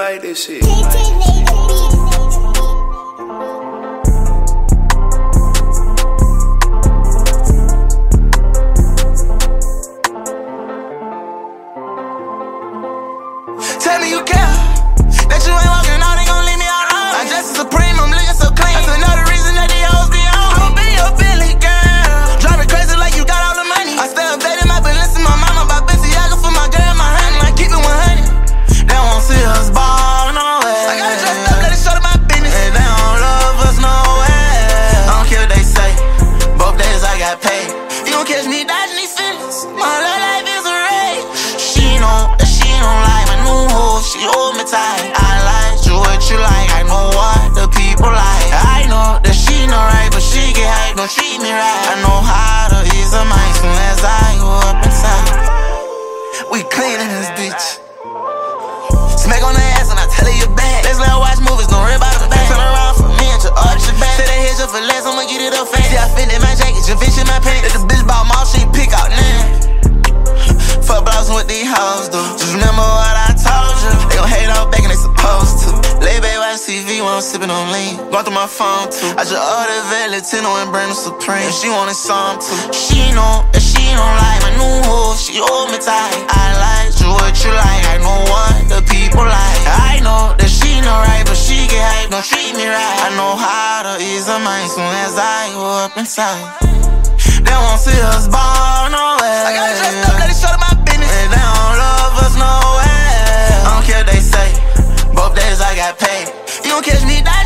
made this shit. Tell me you care, that you ain't walking out, ain't gon' leave me alone. I'm just a supreme, I'm looking so clean. That's another reason that these hoes be on. I'ma be your Billy girl, drive me crazy like you got all the money. I stay updated, my balance in my mama, by Balenciaga for my girl, my honey. I keep it 100, they won't see us ball, no way. I gotta dress up, let it show to my business. Hey, they don't love us, no way. I don't care what they say, both days I got paid. You gon' catch me dodging these feelings, my love life is a race. She don't like my new hoe, she hold me tight. I like you what you like, I know what the people like. I know that she not right, but she get hype, don't treat me right. I know how to ease her mind soon as I go up inside. We clean in this bitch. Smack on the ass and I tell her you're bad. Let's let her watch movies, don't worry about the back. Turn around for me and just arch your back. Say they hit you for less, I'ma get it up fast. See I fit in my jacket, just fish in my pants. If the bitch bought mouth, she pick out now. Fuck blousing with these hoes do. Just remember what I told you. They gon' hate all back and they supposed to. Lay back watch TV while I'm sippin' on lean. Going through my phone too. I just ordered Valentino and Brandon Supreme. And she wanted some too. She know that she don't like my new hoe, she hold me tight. I like you what you like, I know what the people like. I know that she not right, but she get hype, don't treat me right. I know how to ease her mind soon as I go up inside. They won't see us ball, no way. I gotta dress up, let it show to my business. Hey, they don't love us, no way. I don't care what they say, both days I got paid. You gon' catch me dying.